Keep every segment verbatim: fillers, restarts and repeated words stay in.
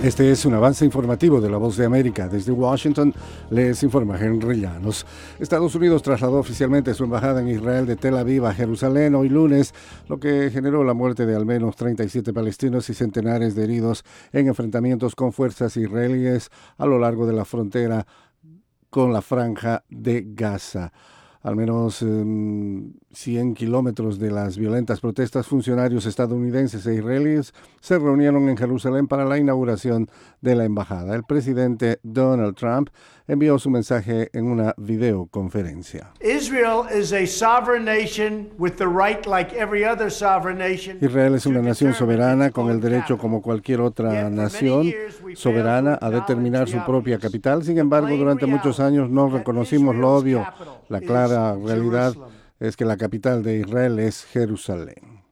Este es un avance informativo de La Voz de América. Desde Washington les informa Henry Llanos. Estados Unidos trasladó oficialmente su embajada en Israel de Tel Aviv a Jerusalén hoy lunes, lo que generó la muerte de al menos treinta y siete palestinos y centenares de heridos en enfrentamientos con fuerzas israelíes a lo largo de la frontera con la Franja de Gaza. Al menos eh, cien kilómetros de las violentas protestas, funcionarios estadounidenses e israelíes se reunieron en Jerusalén para la inauguración de la embajada. El presidente Donald Trump envió su mensaje en una videoconferencia. Israel is a sovereign nation with the right, like every other sovereign nation. Israel es una nación soberana con el derecho como cualquier otra nación soberana a determinar su propia capital. Sin embargo, durante muchos años no reconocimos lo obvio. La clara realidad es que la capital de Israel es Jerusalén.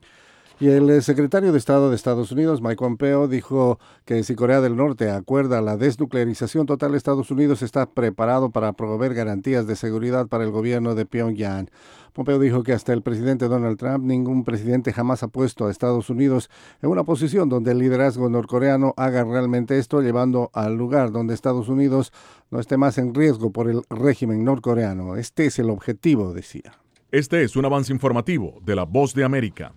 Y el secretario de Estado de Estados Unidos, Mike Pompeo, dijo que si Corea del Norte acuerda la desnuclearización total, Estados Unidos está preparado para proveer garantías de seguridad para el gobierno de Pyongyang. Pompeo dijo que hasta el presidente Donald Trump, ningún presidente jamás ha puesto a Estados Unidos en una posición donde el liderazgo norcoreano haga realmente esto, llevando al lugar donde Estados Unidos no esté más en riesgo por el régimen norcoreano. Este es el objetivo, decía. Este es un avance informativo de La Voz de América.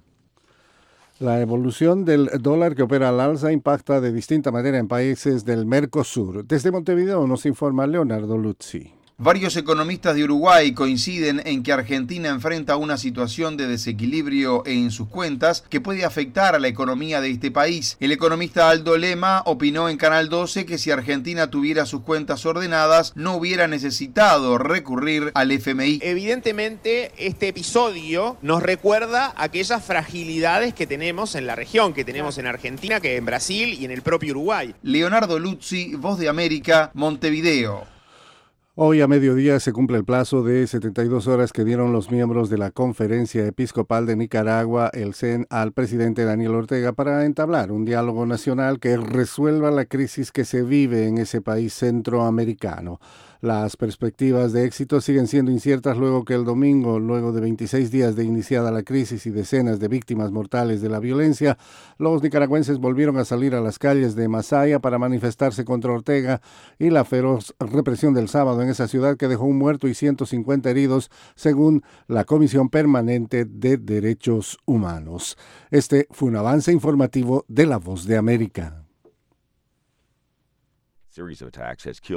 La evolución del dólar que opera al alza impacta de distinta manera en países del Mercosur. Desde Montevideo nos informa Leonardo Luzzi. Varios economistas de Uruguay coinciden en que Argentina enfrenta una situación de desequilibrio en sus cuentas que puede afectar a la economía de este país. El economista Aldo Lema opinó en Canal doce que si Argentina tuviera sus cuentas ordenadas, no hubiera necesitado recurrir al F M I. Evidentemente, este episodio nos recuerda aquellas fragilidades que tenemos en la región, que tenemos en Argentina, que en Brasil y en el propio Uruguay. Leonardo Luzzi, Voz de América, Montevideo. Hoy a mediodía se cumple el plazo de setenta y dos horas que dieron los miembros de la Conferencia Episcopal de Nicaragua, el C E N, al presidente Daniel Ortega para entablar un diálogo nacional que resuelva la crisis que se vive en ese país centroamericano. Las perspectivas de éxito siguen siendo inciertas luego que el domingo, luego de veintiséis días de iniciada la crisis y decenas de víctimas mortales de la violencia, los nicaragüenses volvieron a salir a las calles de Masaya para manifestarse contra Ortega y la feroz represión del sábado en esa ciudad que dejó un muerto y ciento cincuenta heridos, según la Comisión Permanente de Derechos Humanos. Este fue un avance informativo de La Voz de América.